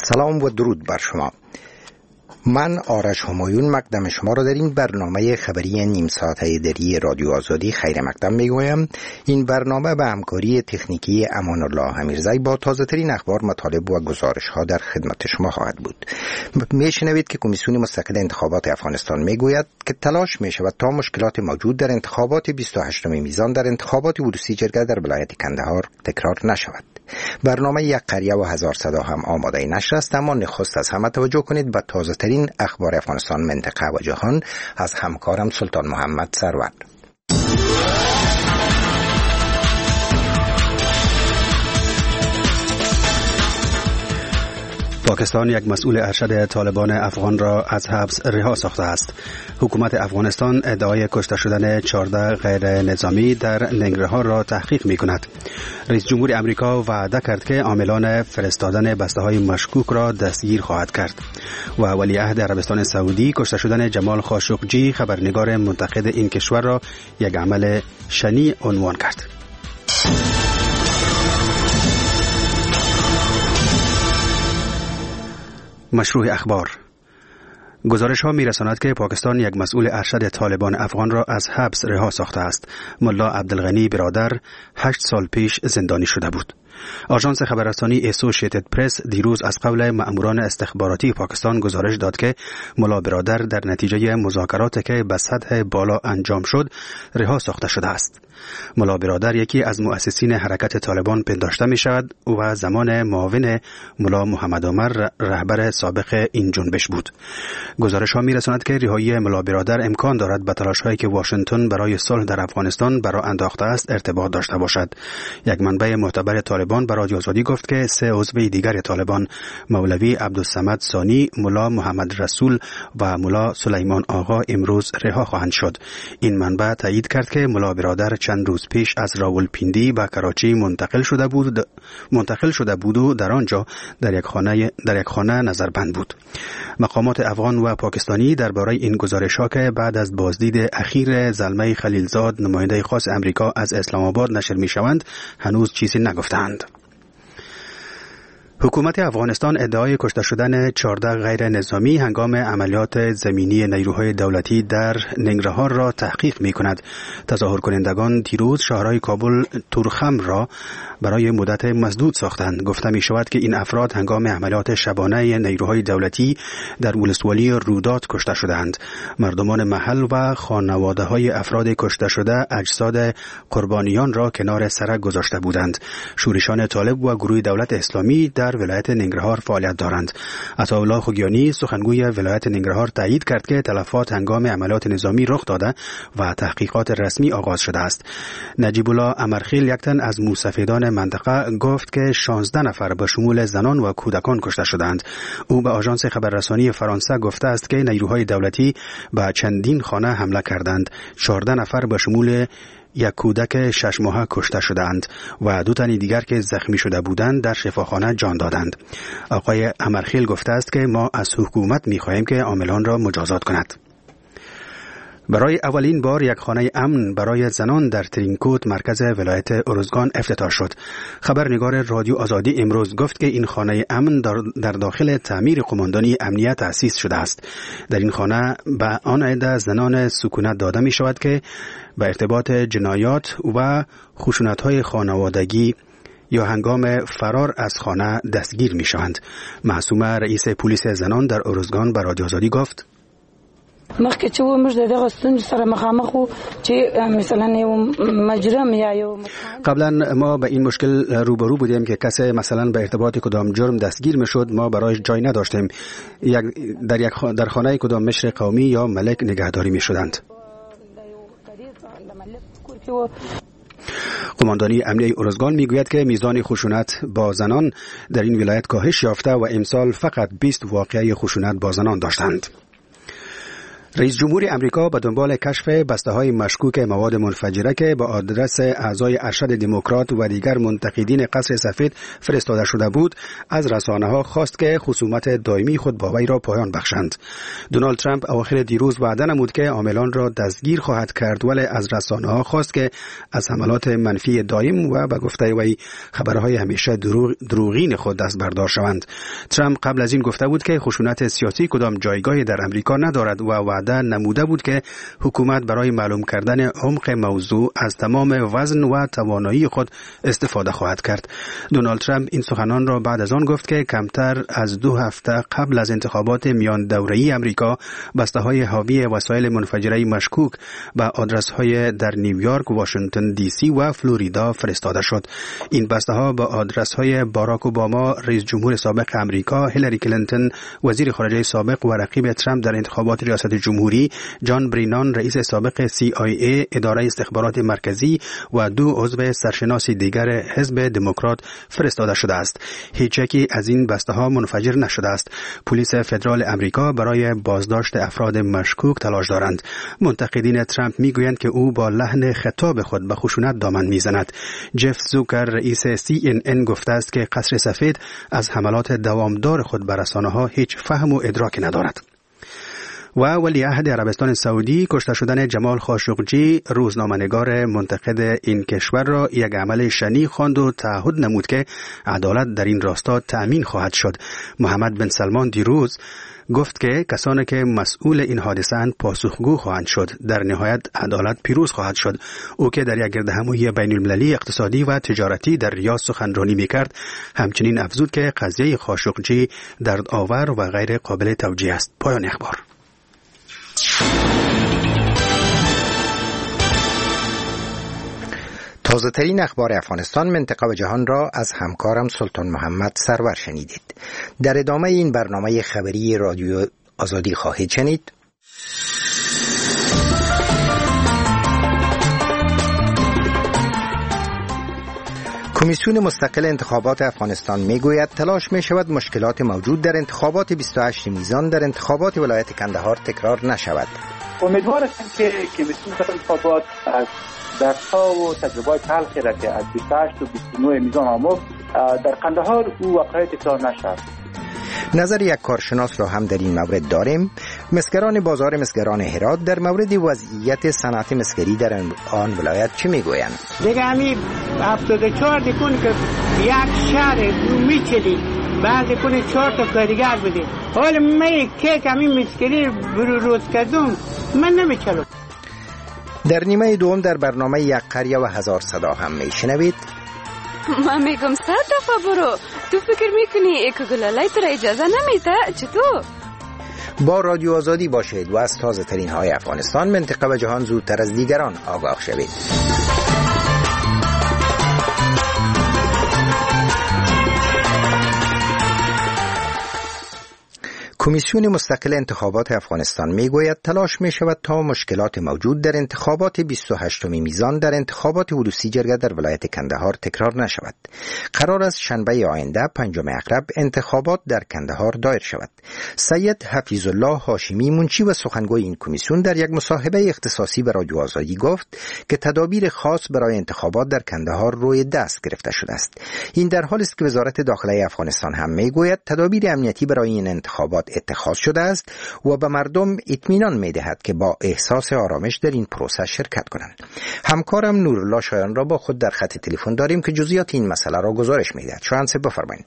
سلام و درود بر شما. من آرش همایون مقدم شما را در این برنامه خبری نیم ساعته دری رادیو آزادی خیر مقدم میگویم. این برنامه به همکاری تکنیکی امان الله امیرزی با تازه ترین اخبار، مطالب و گزارش ها در خدمت شما خواهد بود. میشنوید که کمیسیون مستقل انتخابات افغانستان میگوید که تلاش میشود تا مشکلات موجود در انتخابات 28 میزان در انتخابات ورودی جرگه در ولایت کندهار تکرار نشود. برنامه یک قریه و هزار صدا هم آماده نشر است، اما نخست از همه توجه کنید به تازه ترین اخبار افغانستان، منطقه و جهان از همکارم سلطان محمد سرور. پاکستان یک مسئول ارشد طالبان افغان را از حبس رها ساخته است. حکومت افغانستان ادعای کشته شدن 14 غیر نظامی در ننگرهار را تحقیق می کند. رئیس جمهور امریکا وعده کرد که عاملان فرستادن بسته‌های مشکوک را دستگیر خواهد کرد. و ولیعهد عربستان سعودی کشته شدن جمال خاشقجی، خبرنگار منتقد این کشور، را یک عمل شنیع عنوان کرد. مشروع اخبار. گزارش ها می رساند که پاکستان یک مسئول ارشد طالبان افغان را از حبس رها ساخته است. ملا عبدالغنی برادر 8 سال پیش زندانی شده بود. آژانس خبررسانی اسوسییتد پرس دیروز از قول مأموران استخباراتی پاکستان گزارش داد که ملا برادر در نتیجه مذاکراتی که به سطح بالا انجام شد رها ساخته شده است. ملا برادر یکی از مؤسسین حرکت طالبان پنداشته می شود و زمان معاون ملا محمد عمر رهبر سابق این جنبش بود. گزارش ها می رساند که رهایی ملا برادر امکان دارد به تلاش هایی که واشنگتن برای صلح در افغانستان برای انداخته است ارتباط داشته باشد. یک منبع معتبر طالبان به رادیو آزادی گفت که 3 عضو دیگر طالبان، مولوی عبدالصمد ثانی، ملا محمد رسول و ملا سلیمان آقا، امروز رها خواهند شد. این منبع تایید کرد که ملا برادر چند روز پیش از راولپیندی به کراچی منتقل شده بود و در آنجا در یک خانه نظربند بود. مقامات افغان و پاکستانی درباره این گزارش‌ها که بعد از بازدید اخیر زلمه خلیلزاد، نماینده خاص امریکا از اسلام آباد نشر می‌شوند، هنوز چیزی نگفتند. حکومت افغانستان ادعای کشته شدن 14 غیر نظامی هنگام عملیات زمینی نیروهای دولتی در ننگرهار را تحقیق می کند. تظاهر کنندگان دیروز شهرهای کابل تورخم را برای مدت مسدود ساختند. گفته می شود که این افراد هنگام عملیات شبانه نیروهای دولتی در ولسوالی رودات کشته شدند. مردمان محل و خانواده های افراد کشته شده اجساد قربانیان را کنار سرک گذاشته بودند. شورشان طالب و گروه دولت اسلامی در ولایت ننگرهار فعالیت دارند. عطاالله خوگیانی، سخنگوی ولایت ننگرهار، تایید کرد که تلفات هنگام عملیات نظامی رخ داده و تحقیقات رسمی آغاز شده است. نجیب الله امرخیل، یک تن از موسفیدان منطقه، گفت که 16 نفر به شمول زنان و کودکان کشته شدند. او به آژانس خبررسانی فرانسه گفته است که نیروهای دولتی به چندین خانه حمله کردند. 14 نفر به شمول یک کودک 6 ماهه کشته شدند و 2 تن دیگر که زخمی شده بودند در شفاخانه جان دادند. آقای امرخیل گفته است که ما از حکومت می‌خواهیم که عاملان را مجازات کند. برای اولین بار یک خانه امن برای زنان در ترینکوت، مرکز ولایت ارزگان، افتتاح شد. خبرنگار رادیو آزادی امروز گفت که این خانه امن در داخل تعمیر قماندانی امنیت تأسیس شده است. در این خانه به آن عده زنان سکونت داده می شود که به ارتباط جنایات و خشونت‌های خانوادگی یا هنگام فرار از خانه دستگیر می شوند. معصومه، رئیس پلیس زنان در ارزگان، به رادیو آزادی گفت: مخکې چې و موږ دغه ستونزې سره مخامخ وو چې مثلا یو مجرم یا یو قبلا ما به این مشکل روبرو بودیم که کسی مثلا به ارتباط کدام جرم دستگیر میشد، ما برای جای نداشتیم. در خانه کدام مشر قومی یا ملک نگهداری میشدند. قماندانی امنیه ارزگان میگوید که میزان خشونت با زنان در این ولایت کاهش یافته و امسال فقط 20 واقعه خشونت با زنان داشتند. رئیس جمهور امریکا به دنبال کشف بسته‌های مشکوک مواد منفجره که به آدرس اعضای ارشد دموکرات و دیگر منتقدین قصر سفید فرستاده شده بود، از رسانه‌ها خواست که خصومت دائمی خود با وی را پایان بخشند. دونالد ترامپ اواخر دیروز وعده نمود که عاملان را دستگیر خواهد کرد، ولی از رسانه‌ها خواست که از حملات منفی دائم و به گفته وی خبرهای همیشه دروغین خود دست بردار شوند. ترامپ قبل از این گفته بود که خشونت سیاسی کدام جایگاهی در امریکا ندارد و وعده نموده بود که حکومت برای معلوم کردن عمق موضوع از تمام وزن و توانایی خود استفاده خواهد کرد. دونالد ترامپ این سخنان را بعد از آن گفت که کمتر از 2 هفته قبل از انتخابات میان دوره‌ای امریکا بسته‌های حاوی وسایل منفجره مشکوک به آدرس‌های در نیویورک، واشنگتن دی سی و فلوریدا فرستاده شد. این بسته‌ها به آدرس‌های باراک اوباما، رئیس جمهور سابق امریکا، هیلاری کلینتون، وزیر خارجه سابق و رقیب ترامپ در انتخابات ریاست جمهوری، جان برینان، رئیس سابق CIA، اداره استخبارات مرکزی و 2 عضو سرشناس دیگر حزب دموکرات فرستاده شده است. هیچ یکی از این بسته‌ها منفجر نشده است. پلیس فدرال امریکا برای بازداشت افراد مشکوک تلاش دارند. منتقدین ترامپ میگویند که او با لحن خطاب خود به خشونت دامن میزند. جف زوکر، رئیس CNN، گفته است که قصر سفید از حملات دوامدار خود بر رسانه‌ها هیچ فهم و ادراک ندارد. و ولیعهد عربستان سعودی کشته شدن جمال خاشقجی، روزنامه‌نگار منتقد این کشور، را یک عمل شنیع خواند و تعهد نمود که عدالت در این راستا تأمین خواهد شد. محمد بن سلمان دیروز گفت که کسانی که مسئول این حادثه اند پاسخگو خواهند شد. در نهایت عدالت پیروز خواهد شد. او که در یک گردهمایی بین‌المللی اقتصادی و تجارتی در ریاض سخنرانی می‌کرد، همچنین افزود که قضیه خاشقجی دردآور و غیر قابل توجیه است. پایان اخبار. تازه ترین اخبار افغانستان، منطقه و جهان را از همکارم سلطان محمد سرور شنیدید. در ادامه این برنامه خبری رادیو آزادی خواهید شنید. کمیسیون مستقل انتخابات افغانستان میگوید تلاش می شود مشکلات موجود در انتخابات 28 میزان در انتخابات ولایت کندهار تکرار نشود. امیدوار هستم که کمیسیون مستقل انتخابات از درس‌ها و تجربه‌های تلخی را که از 28 و 29 میزان آموخت در قندهار او واقعا تکرار نشود. نظر یک کارشناس را هم در این مورد داریم. مسگران بازار مسگران هرات در مورد وضعیت صنعت مسگری در آن ولایت چه میگویند؟ دیگه همین 74 دکون که یک شهر میچلی بعد کنه 4 تا کارگر بودیم. حالا من که همین مسگری روز کردم من نمیچلم. در نیمه دوم در برنامه یک قریه و هزار صدا هم میشنوید. من میگم 100 دفعه برو. تو فکر میکنی اکگلالای تو را اجازه نمیده؟ چطور؟ با رادیو آزادی باشید و از تازه ترین های افغانستان، منطقه و جهان زودتر از دیگران آگاه شوید. کمیسیون مستقل انتخابات افغانستان میگوید تلاش می شود تا مشکلات موجود در انتخابات 28 میزان در انتخابات ولوسی جرگه در ولایت کندهار تکرار نشود. قرار است شنبه آینده 5 اکرب انتخابات در کندهار دایر شود. سید حفیظ الله هاشمی، منشی و سخنگوی این کمیسیون، در یک مصاحبه اختصاصی به رادیو آزادی گفت که تدابیر خاص برای انتخابات در کندهار روی دست گرفته شده است. این در حالی است که وزارت داخله افغانستان هم میگوید تدابیر امنیتی برای این انتخابات اتخاذ شده است و به مردم اطمینان می‌دهد که با احساس آرامش در این پروسه شرکت کنند. همکارم نورالله شایان را با خود در خط تلفن داریم که جزئیات این مسئله را گزارش می‌دهد. شایان صاحب بفرمایید.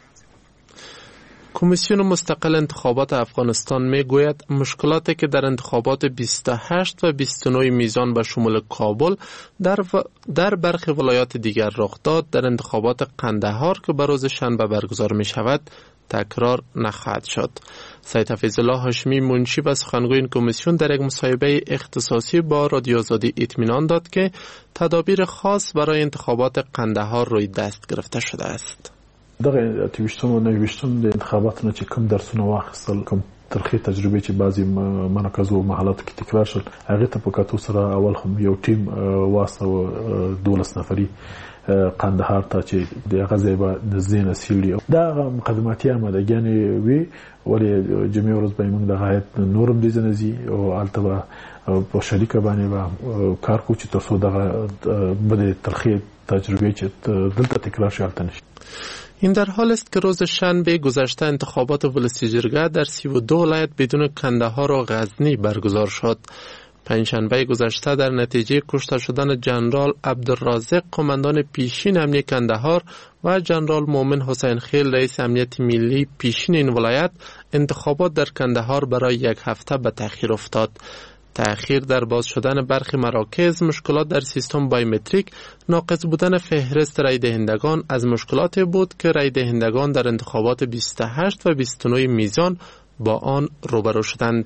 کمیسیون مستقل انتخابات افغانستان میگوید مشکلاتی که در انتخابات 28 و 29 میزان به شمول کابل در برخی ولایات دیگر رخ داد، در انتخابات قندهار که به روز شنبه برگزار می شود تکرار نخواهد شد. سید حفیظ الله هاشمی، منشی و سخنگوی این کمیسیون، در یک مصاحبه اختصاصی با رادیو آزادی اطمینان داد که تدابیر خاص برای انتخابات قندهار روی دست گرفته شده است. دغه 28 و 29 د انتخاباتو چې کوم درسونه واخیستل، کوم ترخی تجربه چې بعضی مناقضو او محلات کې تکرار شول هغه ته په کاتو سره اول هم یو ټیم واسطه 12 نفري قندهار ته چې د غزې به نزدین سیلی دا مقدماتي آمادګیانې وي ولې جمعي ورځ به موږ د غایت نورم دي زنزي او البته په شریکه باندې به کار کوو چې تاسو دغه بده ترخی تجربه چې دلته تکرار شي نشي. این در حال است که روز شنبه گذشته انتخابات ولسیجرگه در 32 ولایت بدون کندهار و غزنی برگزار شد. پنجشنبه گذشته در نتیجه کشته شدن جنرال عبدالرازق قماندان پیشین امنیت کندهار و جنرال مومن حسین خیل رئیس امنیت ملی پیشین این ولایت انتخابات در کندهار برای یک هفته به تأخیر افتاد. تأخیر در باز شدن برخی مراکز، مشکلات در سیستم بایومتریک، ناقص بودن فهرست رای دهندگان از مشکلات بود که رای دهندگان در انتخابات 28 و 29 میزان با آن روبرو شدند.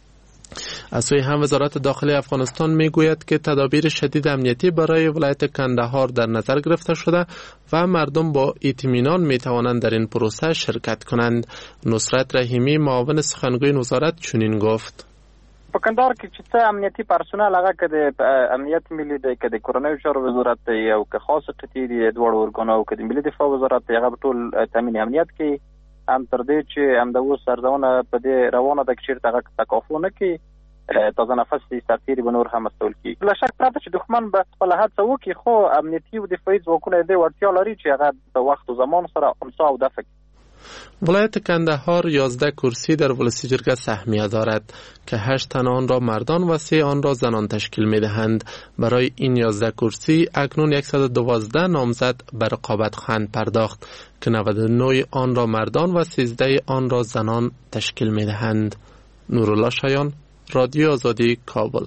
از سوی هم وزارت داخلی افغانستان میگوید که تدابیر شدید امنیتی برای ولایت کندهار در نظر گرفته شده و مردم با اطمینان میتوانند در این پروسه شرکت کنند. نصرت رحیمی معاون سخنگوی وزارت چنین گفت: په کندهار کې چې څه امنیتي پرسونل هغه کې د امنیت ملي دی که د کورنیو چارو وزارت دی او که خاص قطعي دی دوړ ورګونه او که د ملي دفاع وزارت دی هغه ټول تامین امنیت کې هم تر دې چې هم د اوس سرزونه په دې روانه د کچیر هغه تکافو نه کې تازه نفس دي سرتیری به نور هم مسئول کی بلا شک پرته چې دښمن به خپل هڅه وکړي خو امنیتي او دفاعي ځواکونه دې وړتیا لري چې هغه د وخت او زمان سره امسا او دفع. ولایت کندهار 11 کرسی در ولسیجرگه سهمیه دارد که 8 تن آن را مردان و 3 آن را زنان تشکیل می دهند. برای این 11 کرسی اکنون 112 نامزد به رقابت خواهند پرداخت که 99 آن را مردان و 13 آن را زنان تشکیل می دهند. نورالله شایان، رادیو آزادی، کابل.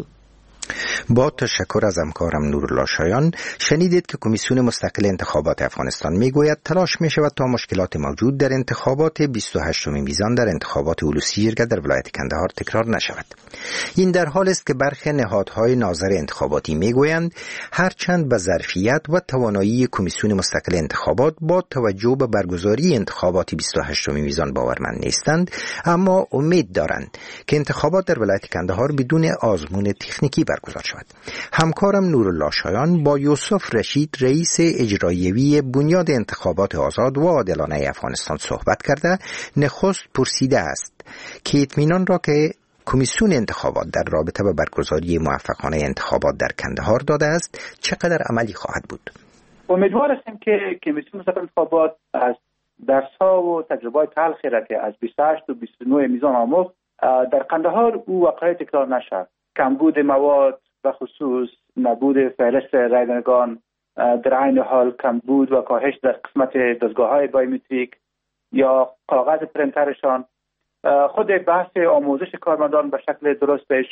با تشکر از همکارم نورالله شایان. شنیدید که کمیسیون مستقل انتخابات افغانستان میگوید تلاش می شود تا مشکلات موجود در انتخابات 28 میزان در انتخابات ولسیجرگه در ولایت کندهار تکرار نشود. این در حال است که برخی نهادهای ناظر انتخاباتی میگویند هرچند به ظرفیت و توانایی کمیسیون مستقل انتخابات با توجه به برگزاری انتخابات 28 میزان باورمند نیستند، اما امید دارند که انتخابات در ولایت کندهار بدون آزمون تکنیکی برگزار شود. همکارم نورالله شایان با یوسف رشید رئیس اجرایوی بنیاد انتخابات آزاد و عادلانه افغانستان صحبت کرده نخست پرسیده است که اطمینان را که کمیسیون انتخابات در رابطه با برگزاری موفقانه انتخابات در کندهار داده است چقدر عملی خواهد بود. امیدوار هستیم که کمیسیون مستقل انتخابات از درس‌ها و تجربه‌های تلخی را که از 28 و 29 میزان آموخت در قندهار او واقعا تکرار نشود. کمبود مواد و خصوص نبود فهرست رایدهندگان، در عین حال کمبود و کاهش در قسمت دستگاه‌های بایومتریک یا کاغذ پرینترشان، خود بحث آموزش کارمندان به شکل درستش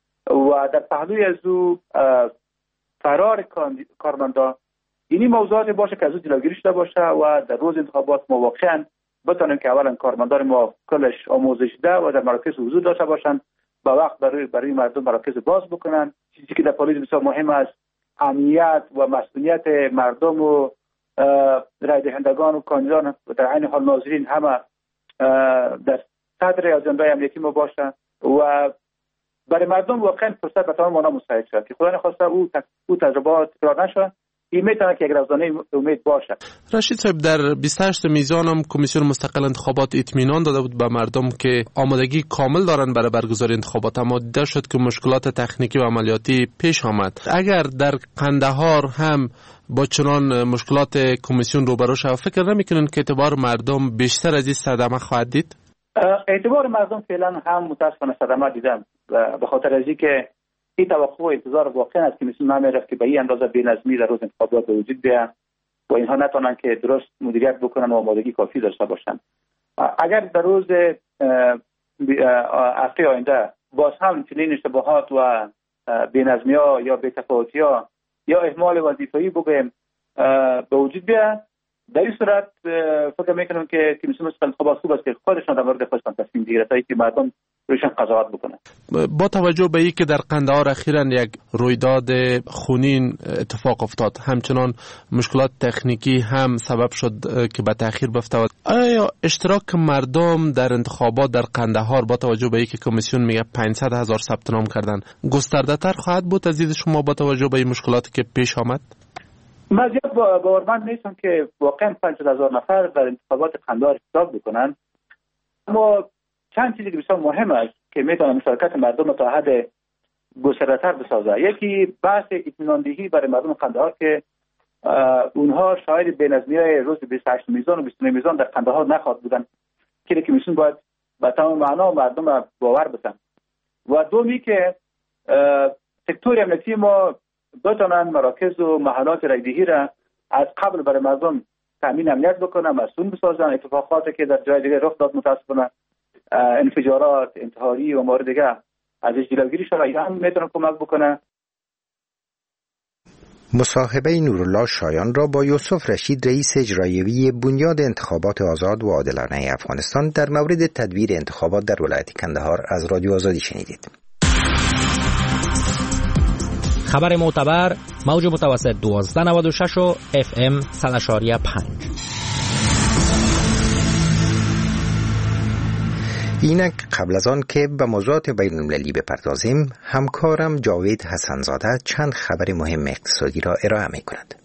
و در پهلوی از او فرار کارمندان، اینی موضوعات باشه که از او جلوگیری شده باشه و در روز انتخابات ما واقعا بتونیم که اولا کارمندان ما کلش آموزش ده و در مراکز حضور داشته باشند، با وقت برای مردم مراکز باز بکنن. چیزی که در پالیس بسیار مهم است امنیت و مسئولیت مردم و رای دهندگان و کاندیدان و در عین حال ناظرین همه در صدر اجندای امنیتی ما باشن و برای مردم واقعا فرصت به تمام مانا مساعد شد که خدا نخواسته او تجربات تکرار نشد. این میتونه که یک رازانه امید باشه. رشید صاحب، در 28 میزان هم کمیسیون مستقل انتخابات اطمینان داده بود به مردم که آمادگی کامل دارن برای برگزاری انتخابات، اما دیده شد که مشکلات تکنیکی و عملیاتی پیش آمد. اگر در قندهار هم با چنان مشکلات کمیسیون روبرو شود، فکر نمی‌کنین که اعتبار مردم بیشتر از این صدمه خواهد دید؟ اعتبار مردم فعلا هم متاسفانه صدمه دیدن به خاطر از اینکه این توقع و انتظار واقعا از کمیسیون نمیرفت که به این اندازه بی‌نظمی در روز انتخابات به وجود بیاد و اینها نتونن که درست مدیریت بکنن و آمادگی کافی داشته باشن. اگر در روز هفته آینده باز هم چنین اشتباهات و بی‌نظمی‌ها یا بی‌تفاوتی‌ها یا اهمال وظیفه‌ای بگیم به وجود بیاد، در این صورت فکر میکنم که کمیسیون انتخابات خوب است که خودشان در مورد خودشان تصمیم بگیرند تا اینکه مردم روشن قضاوت بکنند. با توجه به اینکه در قندهار اخیراً یک رویداد خونین اتفاق افتاد، همچنان مشکلات تکنیکی هم سبب شد که به تأخیر بیفتد، آیا اشتراک مردم در انتخابات در قندهار با توجه به اینکه کمیسیون میگه 500,000 ثبت نام کردن گسترده تر خواهد بود از دید شما با توجه به این مشکلاتی که پیش آمد؟ من زیاد باورمند نیستم که واقعا 500,000 نفر در انتخابات قندهار اشتراک بکنن، اما چند چیزی که بسیار مهم است که میتونه مشارکت مردم تا حد گسترده‌تر بسازه. یکی بحث اطمینان دهی برای مردم قندهار که اونها شاهد بی‌نظمی‌های روز 28 میزان و 29 میزان در قندهار نخواهد بودن، که کمیسیون باید به تمام معنا مردم باور بدن. و دومی که سکتور امنیتی ما بتونن مراکز و محلات رایدهی را از قبل برای مردم تامین امنیت بکنن، مسئول بسازن. اتفاقاتی که در جای دیگه رخ داد متاسفانه انفجارات، انتحاری و موارد دیگه ازش جلوگیری شده، هم میتونه کمک بکنه. مصاحبه نورالله شایان را با یوسف رشید رئیس اجرایی بنیاد انتخابات آزاد و عادلانه افغانستان در مورد تدبیر انتخابات در ولایت کندهار از رادیو آزادی شنیدید. خبر معتبر موج متوسط 1296 و FM 100.5. اینک قبل از آن که به موضوعات بین المللی بپردازیم، همکارم جاوید حسنزاده چند خبر مهم اقتصادی را ارائه می کند.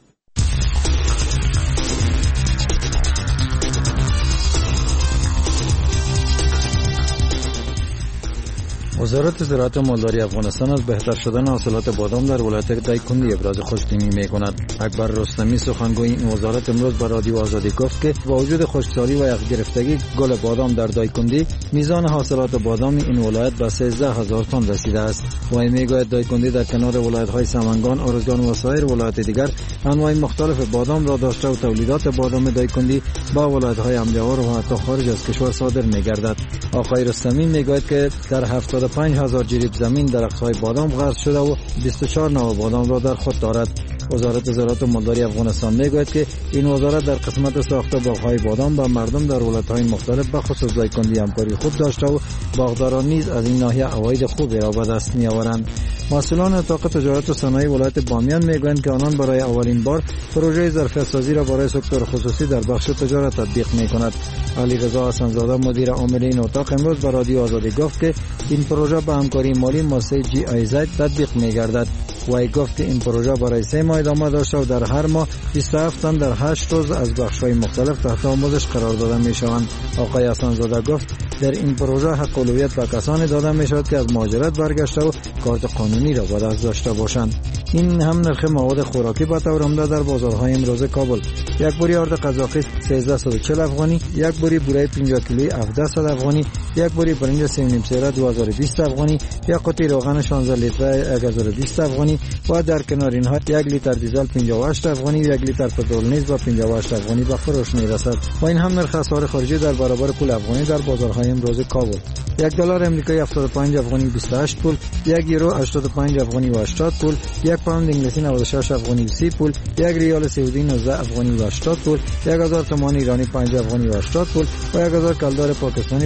وزارت زراعت و مالداری افغانستان از بهتر شدن حاصلات بادام در ولایت دایکندی ابراز خوشبینی می‌کند. اکبر رستمی سخنگوی این وزارت امروز به رادیو آزادی گفت که با وجود خشکسالی و یخ گرفتگی گل بادام در دایکندی، میزان حاصلات بادام این ولایت به 13,000 تن رسیده است. و میگوید دایکندی در کنار ولایت‌های سمنگان، ارزگان و سایر ولایت دیگر انواع مختلف بادام را داشته و تولیدات بادام دایکندی با ولایت‌های امجوار و حتی خارج از کشور صادر می‌گردد. آقای رستمی میگوید که در 75,000 جریب زمین درخت‌های بادام غرس شده و 24 نوع بادام را در خود دارد. وزارت زراعت و مالداری افغانستان میگوید که این وزارت در قسمت ساخت باغ‌های بادام با مردم در ولایت‌های مختلف به خصوص دایکندی همکاری خوب داشته و باغداران نیز از این ناحیه عواید خوبی را به دست می‌آورند. مسئولان اتاق تجارت و صنایع ولایت بامیان میگویند که آنان برای اولین بار پروژه ظرفیت‌سازی را برای سکتور خصوصی در بخش تجارت تطبیق می‌کند. علی رضا حسنزاده مدیر عامل این اتاق امروز به رادیو آزادی گفت که این پروژه به همکاری مالی مؤسسه GIZ تطبیق می‌گردد. و گفت که این پروژه برای 3 ماه ادامه داشته و در هر ماه 27 تن در 8 روز از بخش‌های مختلف تحت آموزش قرار داده می‌شوند. آقای حسنزاده گفت در این پروژه حق اولویت به کسانی داده می‌شود که از مهاجرت برگشته و کارت قانونی را به دست داشته باشند. این هم نرخ مواد خوراکی به طور عمده در بازارهای امروز کابل: یک بوری آرد قزاقی 1340 افغانی، یک بوری بوره 50 کیلویی 1700 افغانی، یک بوری برنج 3.5 سیره 2020 افغانی، یک قوطی روغن 16 لیتر 1020 افغانی و در کنار اینها 1 لیتر دیزل 58 افغانی و 1 لیتر پترول نیز با 58 افغانی به فروش میرسد. و این هم نرخ اسعار خارجی در برابر پول افغانی در بازارهای امروز کابل: یک دلار امریکایی 75 افغانی 28 پول، یک یورو 85 افغانی و 80 پول، یک پوند انگلیسی 96 افغانی و 30 پول، یک ریال سعودی 19 افغانی و 80 پول، 1000 تومان ایرانی 5 افغانی و 80 پول و 1000 کلدار پاکستانی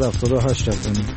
578 افغانی.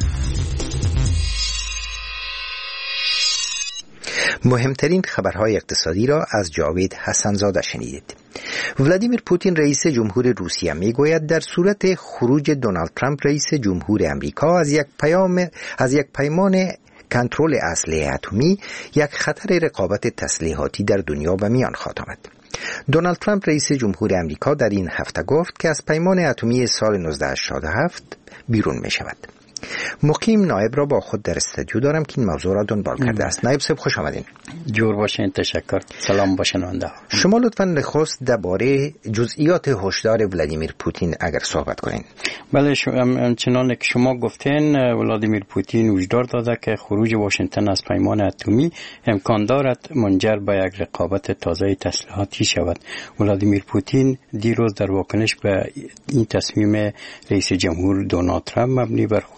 مهمترین خبرهای اقتصادی را از جاوید حسنزاده شنیدید. ولادیمیر پوتین رئیس جمهور روسیه میگوید در صورت خروج دونالد ترامپ رئیس جمهور امریکا از یک پیمان کنترل اسلحه اتمی، یک خطر رقابت تسلیحاتی در دنیا به میان خواهد آمد. دونالد ترامپ رئیس جمهور امریکا در این هفته گفت که از پیمان اتمی سال 1987 بیرون می شود. مقیم نایب را با خود در استودیو دارم که این موضوع را دنبال کرده است. نایب صاحب خوش آمدین. جور باشین. تشکر. سلام با شنونده. شما لطفاً نخست درباره جزئیات هشدار ولادیمیر پوتین اگر صحبت کنین. بله، چنانه که شما گفتین ولادیمیر پوتین هشدار داده که خروج واشنگتن از پیمان اتمی امکان دارد منجر به یک رقابت تازه تسلیحاتی شود. ولادیمیر پوتین دیروز در واکنش به این تصمیم رئیس جمهور دونالد ترامپ مبنی بر خروج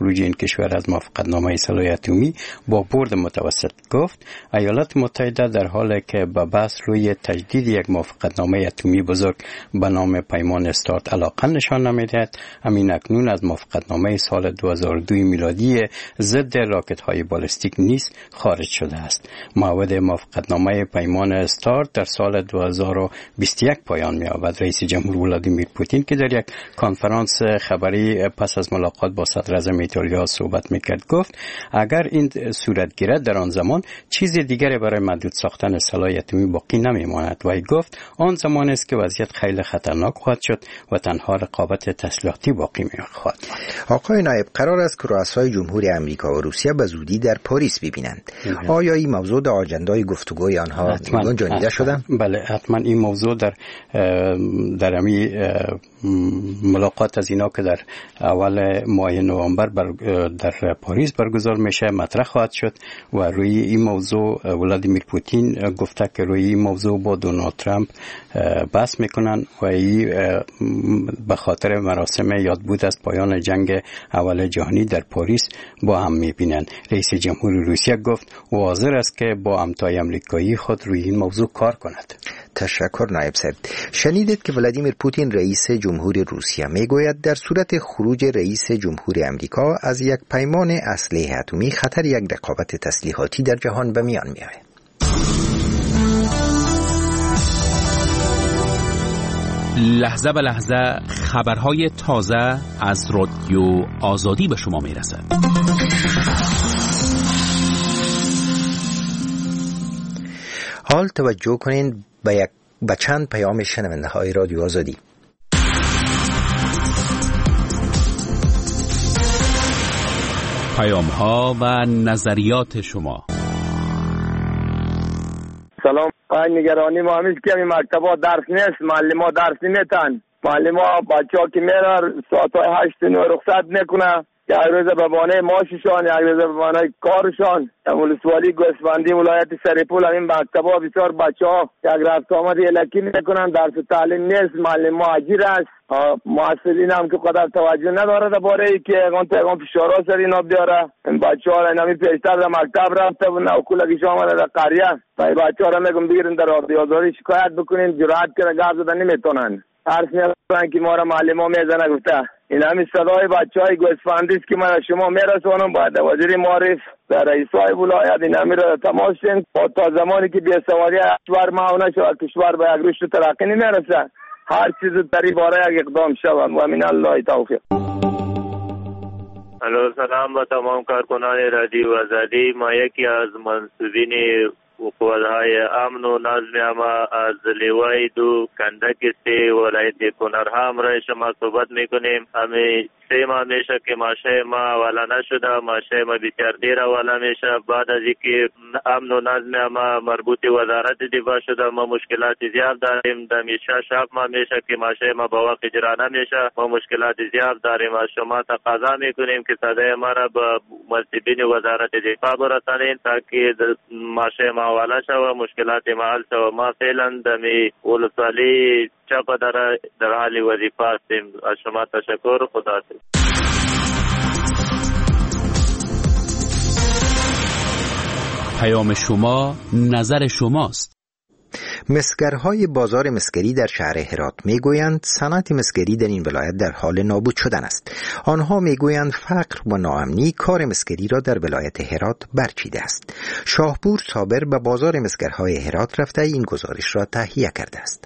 خروج این کشور از موافقتنامه صلح اتمی با برد متوسط گفت ایالات متحده در حالی که به بحث روی تجدید یک موافقتنامه اتمی بزرگ به نام پیمان استارت علاقه نشان نمی‌دهد، همین اکنون از موافقتنامه سال 2002 میلادی ضد راکت‌های بالستیک نیز خارج شده است. موعد موافقتنامه پیمان استارت در سال 2021 پایان می‌یابد. رئیس جمهور ولادیمیر پوتین که در یک کنفرانس خبری پس از ملاقات با صدر اعظم ایتالیا صحبت می‌کرد گفت اگر این صورت گیرد در آن زمان چیز دیگری برای محدود ساختن سلاح اتمی باقی نمی‌ماند. وی گفت آن زمان است که وضعیت خیلی خطرناک خواهد شد و تنها رقابت تسلیحاتی باقی می‌خواهد. آقای نایب، قرار است که رؤسای جمهوری آمریکا و روسیه به زودی در پاریس ببینند. آیا این موضوع در آجندای گفتگوی آنها گنجانیده شده؟ بله، حتما این موضوع در امی ملاقات از اینا که در اول ماه نوامبر در پاریس برگزار میشه مطرح خواهد شد و روی این موضوع ولادیمیر پوتین گفته که روی این موضوع با دونالد ترامپ بحث میکنن و این به خاطر مراسم یادبود از پایان جنگ اول جهانی در پاریس با هم میبینن. رئیس جمهور روسیه گفت حاضر است که با همتای آمریکایی خود روی این موضوع کار کند. تشکر نایب صاحب. شنیدید که ولادیمیر پوتین رئیس جمهور روسیه میگوید در صورت خروج رئیس جمهور آمریکا از یک پیمان اسلحه اتمی خطر یک رقابت تسلیحاتی در جهان به میان میآید. لحظه به لحظه خبرهای تازه از رادیو آزادی به شما میرسد. حال توجه کنین به چند پیام شنونده های رادیو آزادی. پیام ها و نظریات شما. سلام. نگرانی ما همیشه که این مکتبا درس نیست، معلم درس نمیتن. معلم بچه ها که میرن ساعت 8 9 رخصت میکنه، یک روز به بانه ماششان، یک روز به بانه کارشان. ولسوالی گوسفندی ولایت سرپول این مکتبا بسیار بچه ها یک رفت آمد الکی میکنن، درس تعلیم نیست، معلم اجیر است. مسئولین هم که قدر توجه نداره درباره ای که اون فشارا سر اینا بیاره. این بچه‌ها اینا پیشتر در مکتب رفته و نوکولگیش آمده در قریه. این بچه‌ها را میگم بگیرین در رادیو آزادی شکایت بکنین، جرأت کنه گپ زدن نمیتونن. درس میارن که ما را معلم ها میزنه گفته. این همین صدای بچهای گوسفندی است که من شما میرسونم باید وزیر معارف در رئیسای ولایت این همین را تماس کنین تا زمانی که بی‌سوادی کشور معاونه شود کشور به یک رشد ترقی نمیرسه. هر چیز در این باره یک اقدام شود و من الله توفیق. الو، سلام به تمام کارکنان رادیو آزادی. ما یکی از منصوبین قوت‌های امن و نظم ما از لیوای دو کندک سه ولایت کنرها را شما صحبت میکنیم. همه سه ماه میشه که ماشه ما اولا نشده، ماشه ما بسیار دیر اولا میشه. بعد از اینکه امن و نظم ما مربوط وزارت دفاع شده ما مشکلات زیاد داریم. دمیشه شب ما میشه که ماشه ما با وقت اجرا نمیشه، ما مشکلات زیاد داریم. از شما تقاضا میکنیم که صدای ما را به مسئولین وزارت دفاع برسانید تاکه ماشه ما اولا شود، مشکلات ما حل شود. ما فعلا دمی ولسوالی چپا در حال وظیفه هستیم. از شما تشکر. خدا حافظ. پیام شما نظر شماست. مسگرهای بازار مسگری در شهر هرات میگویند صنعت مسگری در این ولایت در حال نابود شدن است. آنها میگویند فقر و ناامنی کار مسگری را در ولایت هرات برچیده است. شاهپور صابر به بازار مسگرهای هرات رفته این گزارش را تهیه کرده است.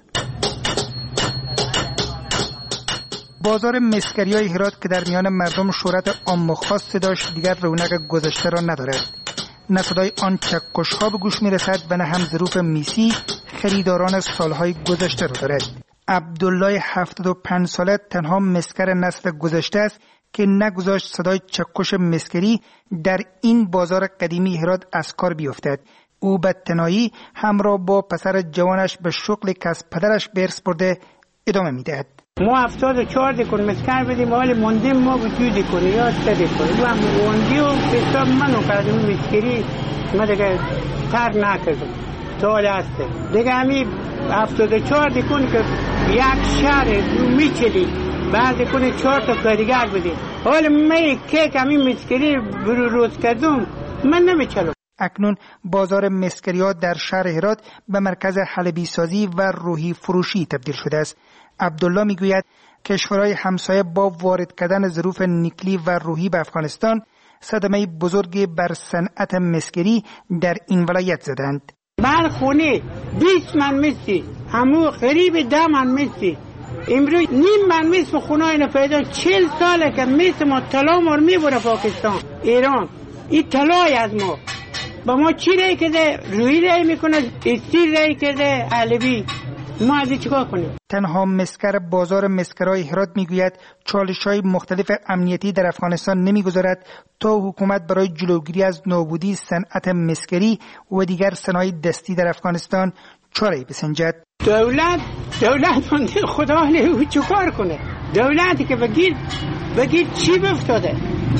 بازار مسگری‌های هرات که در میان مردم شهرت عام و خاص داشت دیگر رونق گذشته را ندارد. نه صدای آن چکش‌ها به گوش می‌رسد و نه هم ظروف میسی خریداران سالهای گذشته را دارد. عبدالله 75 ساله تنها مسگر نسل گذشته است که نگذاشت صدای چکش مسگری در این بازار قدیمی هرات از کار بیفتد. او به تنهایی همراه با پسر جوانش به شغل کسب پدرش به ارث برده ادامه می‌دهد. ما 74 دکون مسکر بدیم حالی موندیم ما وجودی کنی یا سدی کنی و موندی و حساب منو کردیم مسکری ما دیگه تر نکردم سال هسته دیگه همی 74 دکون که یک شهر میچلی بعد دکون 4 تا کارگر بدیم حالا من که کمی مسکری روز کردم من نمیچلم. اکنون بازار مسکری‌ها در شهر هرات به مرکز حلبی سازی و روحی فروشی تبدیل شده است. عبدالله میگوید کشورهای همسایه با وارد کردن ظروف نیکلی و روحی به افغانستان صدمه بزرگی بر صنعت مسکری در این ولایت زدند. بر خونه 20 من مسی، همو قریب 10 من مسی، امروز نیم من مس به خونه اینا پیدا. 40 ساله که مس ما طلا ما میبره پاکستان ایران، این طلای از ما با ما چی رای کرده؟ روی رای میکنه، استیر رای کرده، علوی. ما از چیکار کنیم؟ تنها مسکر بازار مسکرهای هرات میگوید چالش‌های مختلف امنیتی در افغانستان نمیگذارد تا حکومت برای جلوگیری از نابودی صنعت مسکری و دیگر صنایع دستی در افغانستان چاره‌ای بسنجد. دولت منده خدا او چیکار کنه؟ دولتی که بگید چی بفتاده؟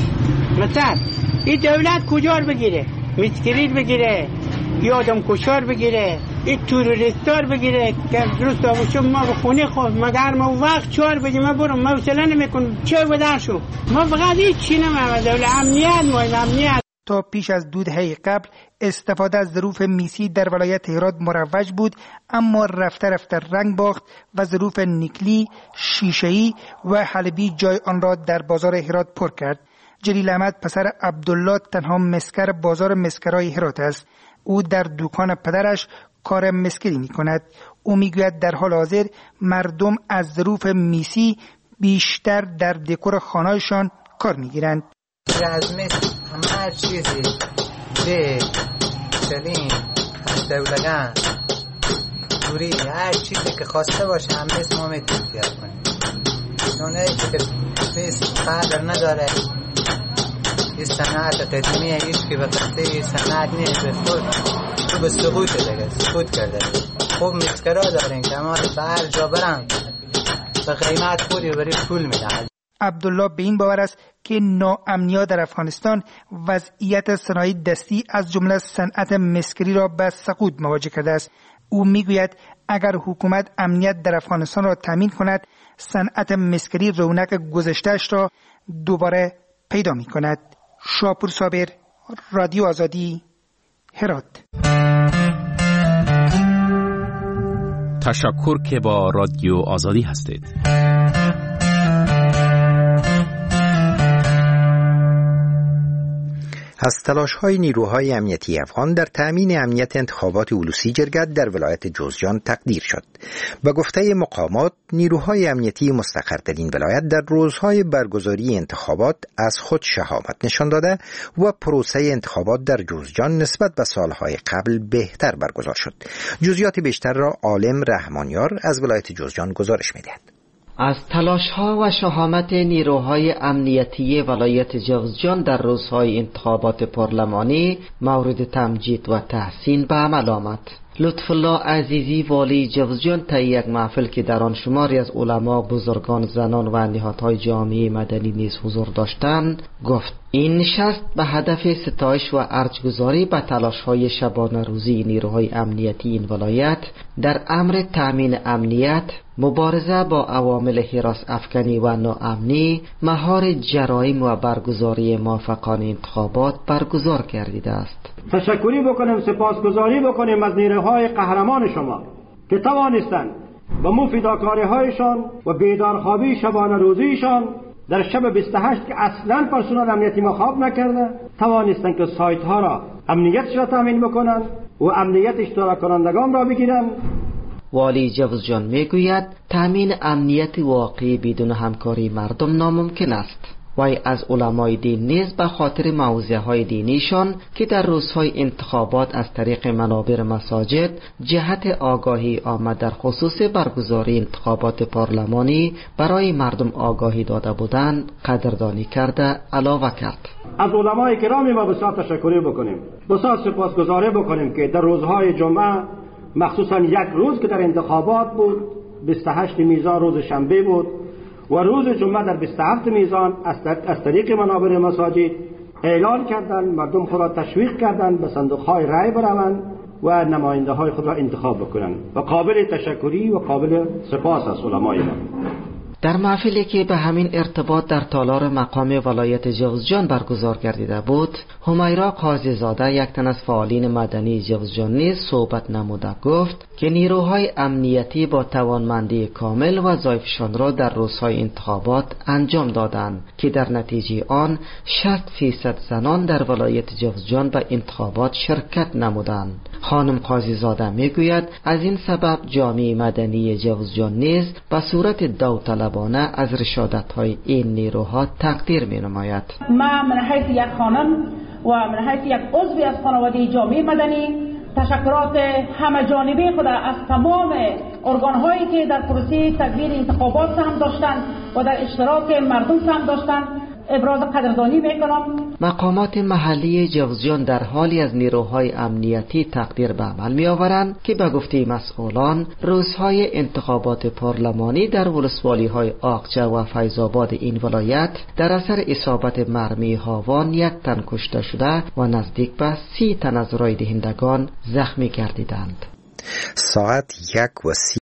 مثلا این دولت کجا رو بگیره؟ مسکری بگیره، یا آدم کشار بگیره، این توریستار بگیره که درست باشه. ما به خونه خود مگر ما وقت 4 بجه ما برم، ما وصله نمیکنم چه بدر شو. ما فقط هیچ چی نمی‌فهمم. دولت امنیت تا پیش از 2 دهه قبل استفاده از ظروف میسی در ولایت هرات مروج بود، اما رفته رفته رنگ باخت و ظروف نیکلی، شیشه‌ای و حلبی جای آن را در بازار هرات پر کرد. جلیل احمد پسر عبدالله تنها مسکر بازار مسکرهای هرات است. او در دکان پدرش کار مسکری می کند. او می گوید در حال حاضر مردم از ظروف میسی بیشتر در دکور خانه‌شان کار می گیرند. از مس هر چیزی به سلیم دولگان دوری هر چیزی که خواسته باشه هم مس ما میتونیم تیار کنیم. اونایی که مس قدر نداره، این صنعت قدیمی هیچ که وقتی صنعت نیست، به خود تو به سقوط کرده. خوب مسکرها دارین که ما به هر جا برن به قیمت خوری بری پول میدن. عبدالله به این باور است که ناامنی‌ها در افغانستان وضعیت صنایع دستی از جمله صنعت مسکری را به سقوط مواجه کرده است. او میگوید اگر حکومت امنیت در افغانستان را تامین کند، صنعت مسکری رونق گذشته‌اش را دوباره پیدا می‌کند. شاپور صابر، رادیو آزادی، هرات. تشکر که با رادیو آزادی هستید. از تلاش‌های نیروهای امنیتی افغان در تأمین امنیت انتخابات اولوسی جرگت در ولایت جوزجان تقدیر شد. به گفته مقامات، نیروهای امنیتی مستقر در این ولایت در روزهای برگزاری انتخابات از خود شهامت نشان داده و پروسه انتخابات در جوزجان نسبت به سالهای قبل بهتر برگزار شد. جزئیات بیشتر را عالم رحمانیار از ولایت جوزجان گزارش می‌دهد. از تلاش‌ها و شهامت نیروهای امنیتی ولایت جوزجان در روزهای انتخابات پارلمانی مورد تمجید و تحسین به عمل آمد. لطف الله عزیزی والی جوزجان تا یک محفل که در آن شماری از علما، بزرگان، زنان و نهادهای جامعه مدنی نیز حضور داشتند گفت این نشست به هدف ستایش و ارجگذاری به تلاش‌های شبانه روزی نیروهای امنیتی این ولایت در امر تأمین امنیت، مبارزه با عوامل هراس افکنی و ناامنی، مهار جرایم و برگزاری موافقانه انتخابات برگزار گردیده است. تشکری بکنیم، سپاسگزاری بکنیم از نیروهای قهرمان شما که توانستند با فداکاری‌هایشان و بیدارخوابی شبانه روزیشان در شب 28 که اصلاً پرسنل امنیتی ما خواب نکرده، توانستند که سایت ها را امنیتش را تامین بکنند و امنیت اشتراک کنندگان را بگیرند. والی جوزجان میگوید تامین امنیت واقعی بدون همکاری مردم ناممکن است. وی از علمای دین نیز به خاطر موضوعهای دینیشان که در روزهای انتخابات از طریق منابر مساجد جهت آگاهی آمد در خصوص برگزاری انتخابات پارلمانی برای مردم آگاهی داده بودند قدردانی کرده علاوه کرد. از علمای کرامی ما بسیار تشکری بکنیم، بسیار سپاسگزاری بکنیم که در روزهای جمعه مخصوصا یک روز که در انتخابات بود، 28 میزان روز شنبه بود و روز جمعه در 27 میزان از طریق منابر مساجد اعلان کردند مردم خود را تشویق کردند به صندوق‌های رای بروند و نماینده‌های خود را انتخاب بکنند و قابل تشکری و قابل سپاس از علمای ما. در محفلی که به همین ارتباط در تالار مقام ولایت جوزجان برگزار گردیده بود، همیرا قاضی‌زاده، یک تن از فعالین مدنی جوزجان نیز صحبت نموده گفت که نیروهای امنیتی با توانمندی کامل وظایفشان را در روزهای انتخابات انجام دادند که در نتیجه آن 60% زنان در ولایت جوزجان به انتخابات شرکت نمودند. خانم قاضی‌زاده میگوید از این سبب جامعه مدنی جوزجان نیز به صورت داوطلبانه از رشادت‌های این نیروها تقدیر می‌نماید. من حیث یک خانم و من حیث یک عضو از خانواده جامعه مدنی تشکرات همه جانبه خود از تمام ارگان‌هایی که در پروسه تدبیر انتخابات هم داشتند و در اشتراک مردم هم داشتند ابراز قدردانی میکنم. مقامات محلی جوزجان در حالی از نیروهای امنیتی تقدیر به عمل میآورند که به گفته مسئولان روزهای انتخابات پارلمانی در ولسوالی‌های آقچه و فیض‌آباد این ولایت در اثر اصابت مرمی هاوان 1 تن کشته شده و نزدیک به 30 تن از رای دهندگان زخمی گردیدند. ساعت 1:30